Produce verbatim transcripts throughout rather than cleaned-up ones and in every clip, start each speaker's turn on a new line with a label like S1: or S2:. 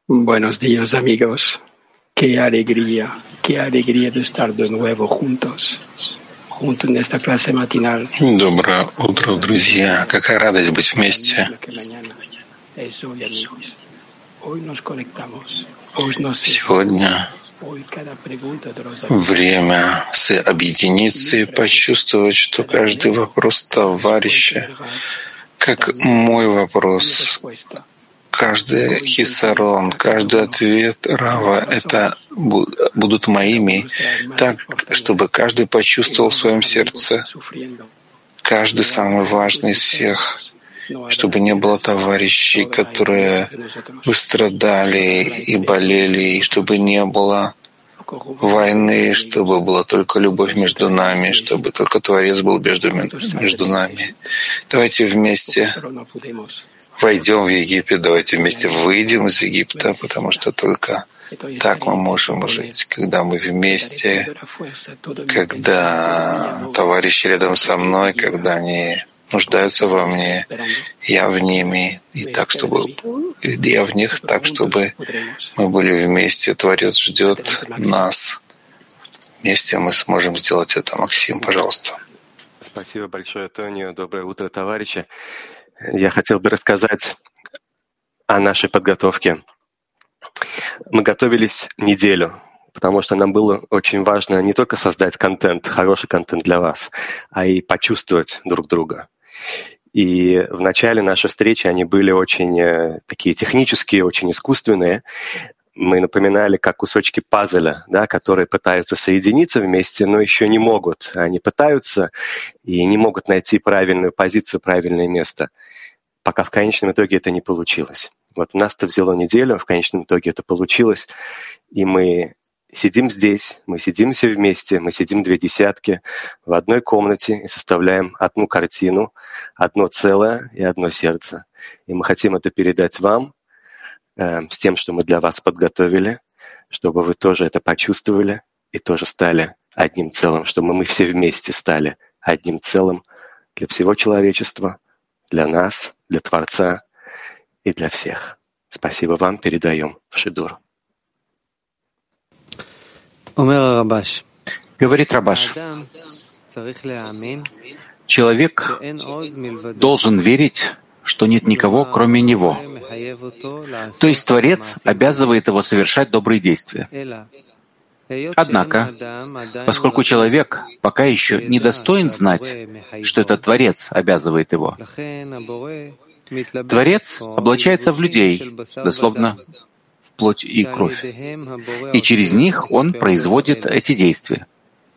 S1: Buenos días, amigos. Qué alegría, qué alegría de estar de nuevo juntos, juntos en esta clase matinal.
S2: Доброе утро, друзья. Какая радость быть вместе. Сегодня время объединиться и почувствовать, что каждый вопрос товарища, как мой вопрос, каждый хисарон, каждый ответ Рава, это будут моими, так, чтобы каждый почувствовал в своем сердце, каждый самый важный из всех, чтобы не было товарищей, которые бы страдали и болели, и чтобы не было войны, чтобы была только любовь между нами, чтобы только Творец был между, между нами. Давайте вместе войдем в Египет, давайте вместе выйдем из Египта, потому что только так мы можем жить, когда мы вместе, когда товарищи рядом со мной, когда они нуждаются во мне, я в ними, и так, чтобы я в них, так, чтобы мы были вместе. Творец ждет нас. Вместе мы сможем сделать это. Максим, пожалуйста.
S3: Спасибо большое, Тонио. Доброе утро, товарищи. Я хотел бы рассказать о нашей подготовке. Мы готовились неделю, потому что нам было очень важно не только создать контент, хороший контент для вас, а и почувствовать друг друга. И в начале нашей встречи они были очень э, такие технические, очень искусственные. Мы напоминали как кусочки пазля, да, которые пытаются соединиться вместе, но еще не могут. Они пытаются и не могут найти правильную позицию, правильное место, пока в конечном итоге это не получилось. Вот у нас-то взяло неделю, в конечном итоге это получилось, и мы сидим здесь, мы сидим все вместе, мы сидим две десятки в одной комнате и составляем одну картину, одно целое и одно сердце. И мы хотим это передать вам э, с тем, что мы для вас подготовили, чтобы вы тоже это почувствовали и тоже стали одним целым, чтобы мы все вместе стали одним целым для всего человечества, для нас, для Творца и для всех. Спасибо вам, передаем в Шидур.
S4: Говорит Рабаш, человек должен верить, что нет никого, кроме него. То есть Творец обязывает его совершать добрые действия. Однако, поскольку человек пока еще не достоин знать, что этот Творец обязывает его, Творец облачается в людей, дословно плоть и кровь, и через них он производит эти действия.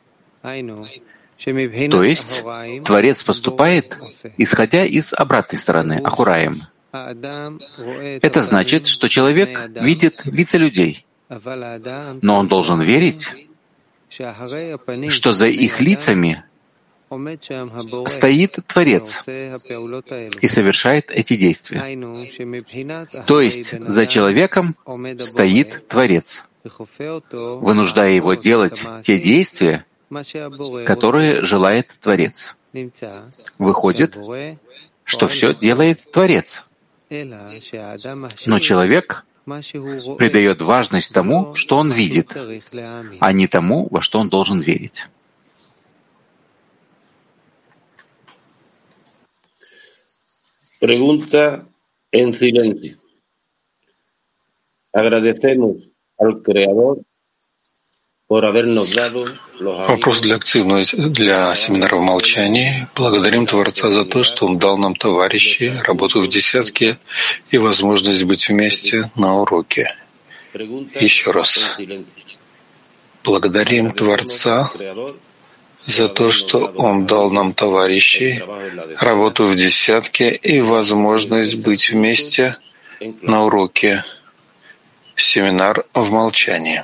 S4: То есть Творец поступает, исходя из обратной стороны, ахураим. Это значит, что человек видит лица людей, но он должен верить, что за их лицами стоит Творец и совершает эти действия. То есть за человеком стоит Творец, вынуждая его делать те действия, которые желает Творец. Выходит, что все делает Творец. Но человек придает важность тому, что он видит, а не тому, во что он должен верить.
S5: Pregunta en silencio. Agradecemos al Creador por habernos dado los
S2: Вопрос для активного, для семинара в молчании. Благодарим Творца за то, что Он дал нам товарищей, работу в десятке и возможность быть вместе на уроке. Еще раз. Благодарим Творца за то, что Он дал нам товарищей, работу в десятке и возможность быть вместе на уроке. Семинар в молчании.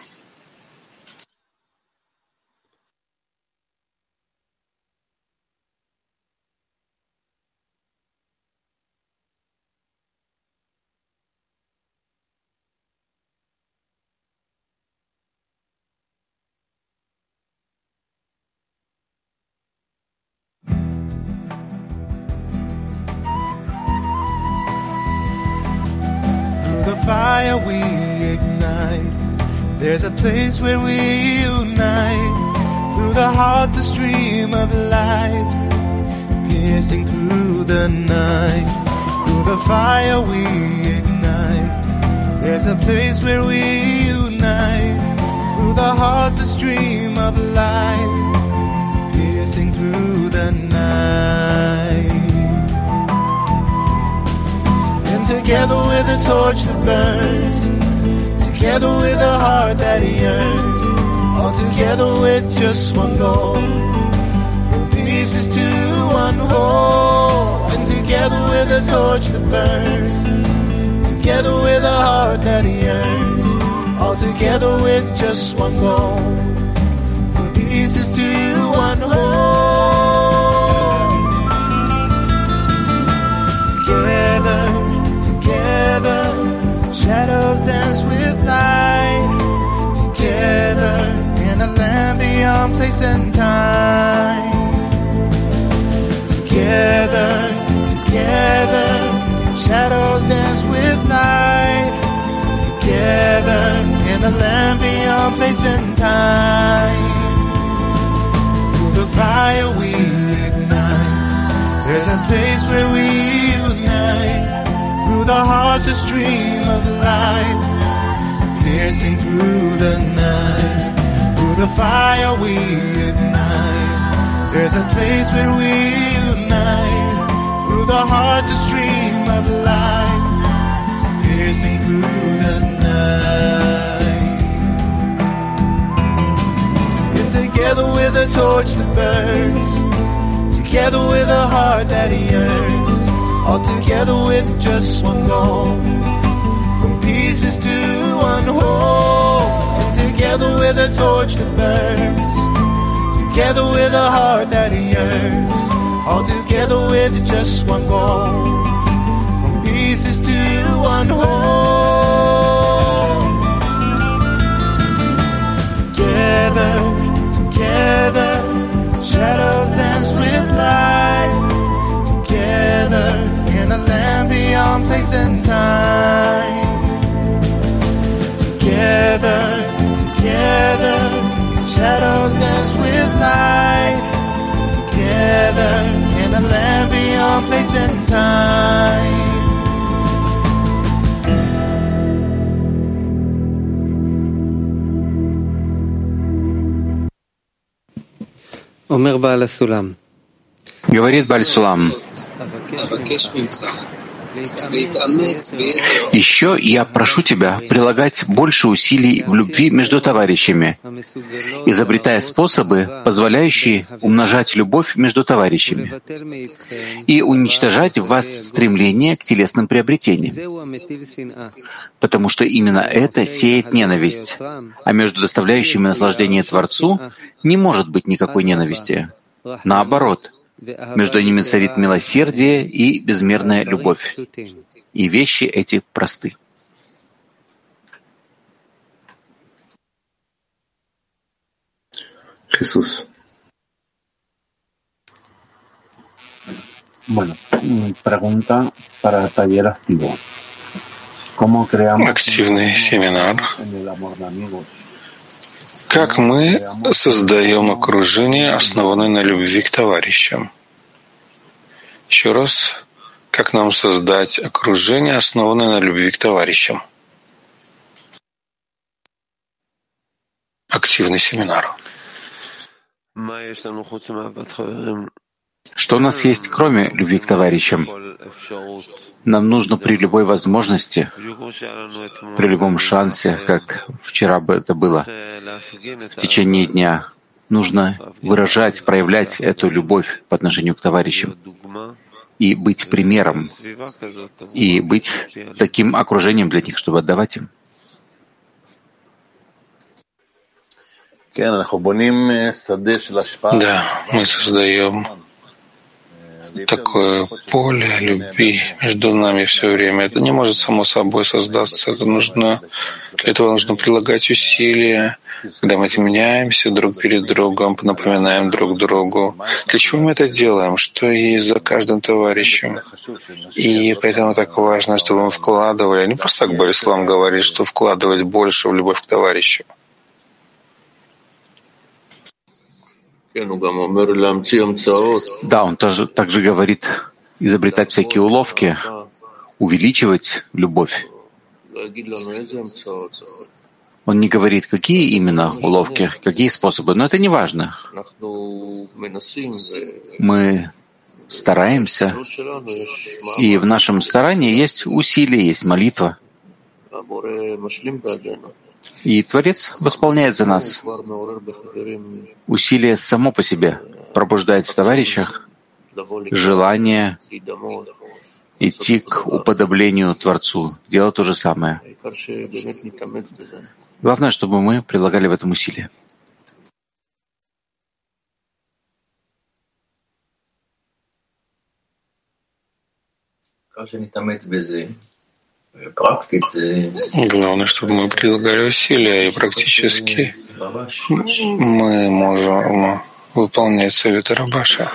S6: fire we ignite. There's a place where we unite. Through the heart's a stream of light, piercing through the night. Through the fire we ignite. There's a place where we unite. Through the heart's a stream of light, piercing through the night. And together with a torch that burns, together with a heart that yearns, all together with just one goal, from pieces to one whole. And together with a torch that burns, together with a heart that yearns, all together with just one goal, from pieces to one whole. Together, together, shadows dance with light. Together in a land beyond place and time. Together, together, shadows dance with light. Together in a land beyond place and time. Through the fire we ignite. There's a place where we unite. Through the heart's a stream of light, piercing through the night. Through the fire we ignite. There's a place where we unite. Through the heart's a stream of light, piercing through the night. And together with a torch that burns, together with a heart that yearns, all together with just one goal, from pieces to one whole. And together with a torch that burns, together with a heart that yearns, all together with just one goal, from pieces to one whole. Together, together, shadows dance with light. Together in a land beyond place and time. Together, together, shadows dance with light. Together in a land beyond place and time.
S7: Omer Baal HaSulam.
S4: Говорит Баль-Сулам: еще я прошу тебя прилагать больше усилий в любви между товарищами, изобретая способы, позволяющие умножать любовь между товарищами и уничтожать в вас стремление к телесным приобретениям, потому что именно это сеет ненависть, а между доставляющими наслаждение Творцу не может быть никакой ненависти. Наоборот, между ними царит милосердие и безмерная любовь. И вещи эти просты.
S2: Jesús.
S8: Bueno, pregunta para taller activo. ¿Cómo creamos
S2: Активный семинар.
S8: en el amor de amigos?
S2: Как мы создаем окружение, основанное на любви к товарищам? Еще раз, как нам создать окружение, основанное на любви к товарищам? Активный семинар.
S4: Что у нас есть, кроме любви к товарищам? Нам нужно при любой возможности, при любом шансе, как вчера бы это было, в течение дня, нужно выражать, проявлять эту любовь по отношению к товарищам и быть примером, и быть таким окружением для них, чтобы отдавать им.
S2: Да, мы создаем такое поле любви между нами все время. Это не может само собой создаться. Это нужно, для этого нужно прилагать усилия, когда мы изменяемся друг перед другом, напоминаем друг другу. Для чего мы это делаем? Что есть за каждым товарищем? И поэтому так важно, чтобы мы вкладывали, не просто так Борислав говорит, что вкладывать больше в любовь к товарищу.
S4: Да, он тоже, также говорит изобретать всякие уловки, увеличивать любовь. Он не говорит, какие именно уловки, какие способы, но это не важно. Мы стараемся, и в нашем старании есть усилие, есть молитва. И Творец восполняет за нас. Усилие само по себе пробуждает в товарищах желание идти к уподоблению Творцу, делать то же самое. Главное, чтобы мы прилагали в этом усилия.
S2: Главное, чтобы мы прилагали усилия, и практически мы можем выполнять советы Рабаша.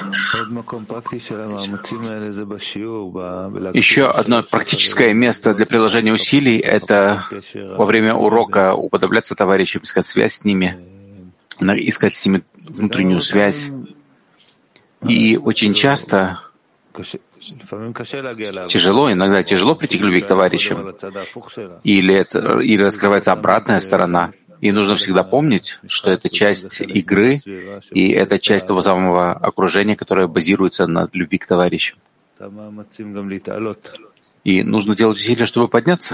S4: Еще одно практическое место для приложения усилий — это во время урока уподобляться товарищам, искать связь с ними, искать с ними внутреннюю связь. И очень часто тяжело, иногда тяжело прийти к любви к товарищам, или, это, или раскрывается обратная сторона. И нужно всегда помнить, что это часть игры, и это часть того самого окружения, которое базируется на любви к товарищам. И нужно делать усилия, чтобы подняться.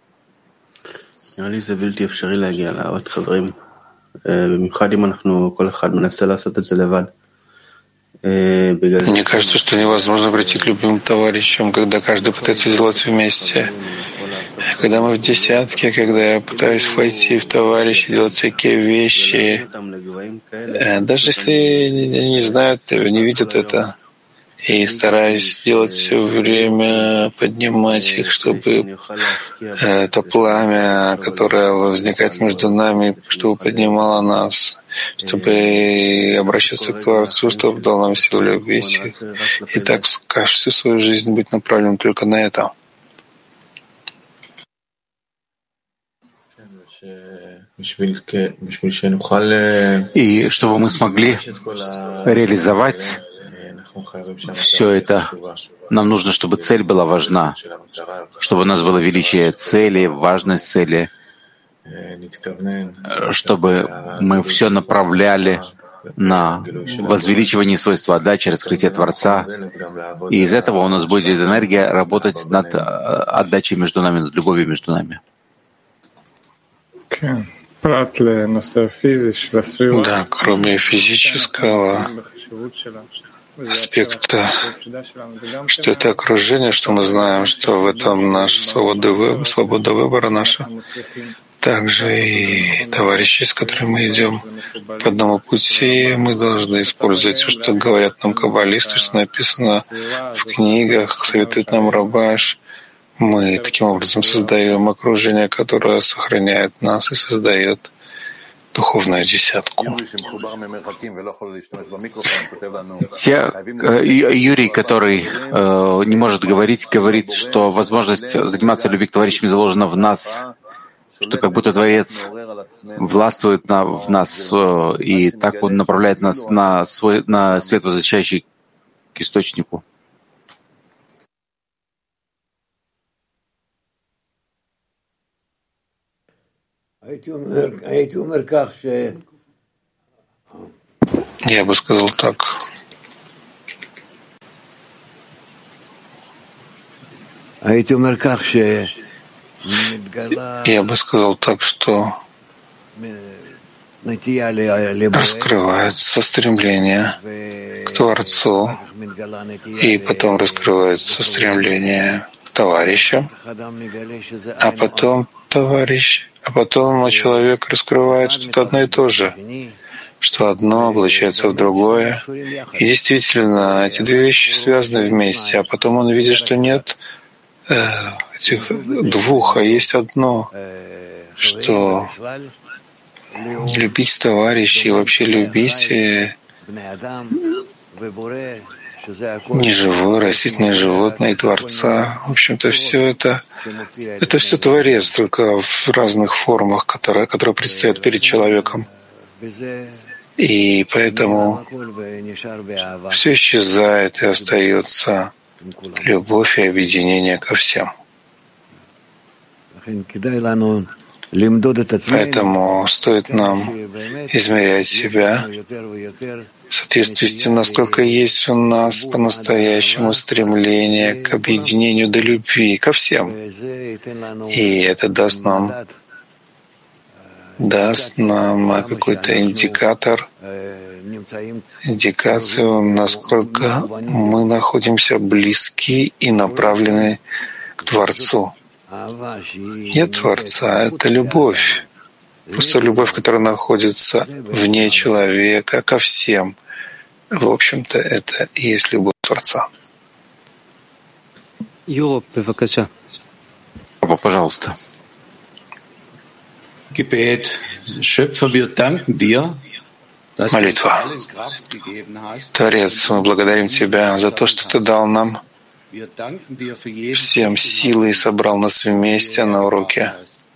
S2: Мне кажется, что невозможно прийти к любым товарищам, когда каждый пытается делать вместе. Когда мы в десятке, когда я пытаюсь войти в товарища, делать всякие вещи, даже если они не знают, не видят это, и стараюсь делать все время, поднимать их, чтобы это пламя, которое возникает между нами, чтобы поднимало нас, чтобы обращаться к Творцу, чтобы дал нам силу любви всех. И так всю свою жизнь быть направленным только на это.
S4: И чтобы мы смогли реализовать все это, нам нужно, чтобы цель была важна, чтобы у нас было величие цели, важность цели, чтобы мы все направляли на возвеличивание свойства отдачи, раскрытие Творца. И из этого у нас будет энергия работать над отдачей между нами, над любовью между нами.
S2: Да, кроме физического аспекта, что это окружение, что мы знаем, что в этом наша свобода выбора, свобода выбора наша, также и товарищи, с которыми мы идем по одному пути, мы должны использовать все, что говорят нам каббалисты, что написано в книгах, советует нам Рабаш. Мы таким образом создаем окружение, которое сохраняет нас и создает духовную десятку.
S4: Те, Юрий, который э, не может говорить, говорит, что возможность заниматься любви к товарищам заложена в нас, что как будто Творец властвует на, в нас, э, и так Он направляет нас на, свой, на свет, возвращающий к источнику.
S2: Я бы сказал так. Я бы сказал так, что раскрывается стремление к Творцу, и потом раскрывается стремление к товарищам, а потом товарищ, а потом человек раскрывает что-то одно и то же, что одно облачается в другое. И действительно, эти две вещи связаны вместе, а потом он видит, что нет э, этих двух, а есть одно, что любить товарищей и вообще любить неживое, растительное животное и Творца. В общем-то, все это, это все Творец, только в разных формах, которые, которые предстоят перед человеком. И поэтому все исчезает и остается любовь и объединение ко всем. Поэтому стоит нам измерять себя в соответствии с тем, насколько есть у нас по-настоящему стремление к объединению до любви ко всем. И это даст нам, даст нам какой-то индикатор, индикацию, насколько мы находимся близки и направлены к Творцу. Нет Творца, это любовь. Просто любовь, которая находится вне человека, ко всем. В общем-то, это и есть любовь Творца.
S4: Папа, пожалуйста.
S2: Молитва. Творец, мы благодарим Тебя за то, что Ты дал нам всем силы и собрал нас вместе на уроке.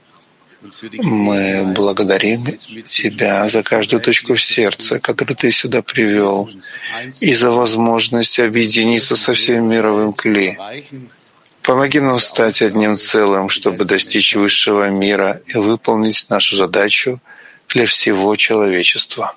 S2: Мы благодарим Тебя за каждую точку в сердце, которую Ты сюда привел, и за возможность объединиться со всем мировым кли. Помоги нам стать одним целым, чтобы достичь высшего мира и выполнить нашу задачу для всего человечества.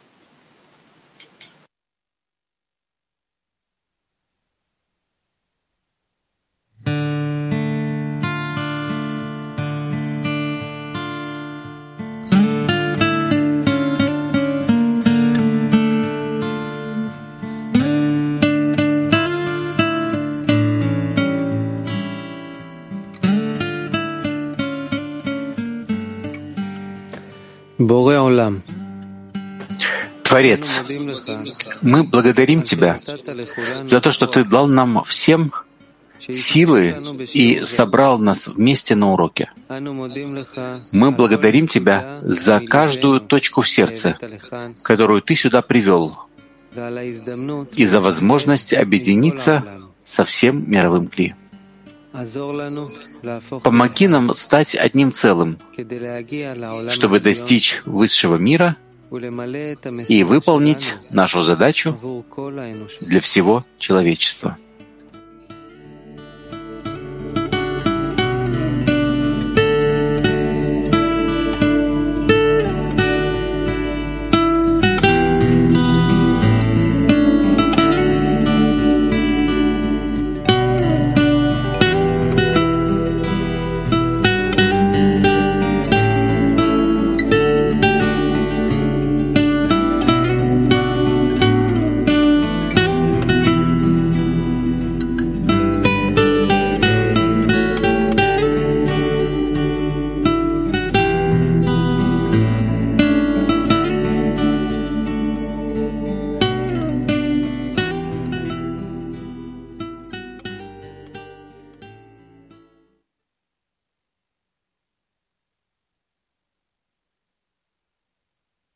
S4: Творец, мы благодарим Тебя за то, что Ты дал нам всем силы и собрал нас вместе на уроке. Мы благодарим Тебя за каждую точку в сердце, которую Ты сюда привел, и за возможность объединиться со всем мировым кли. Помоги нам стать одним целым, чтобы достичь высшего мира и выполнить нашу задачу для всего человечества.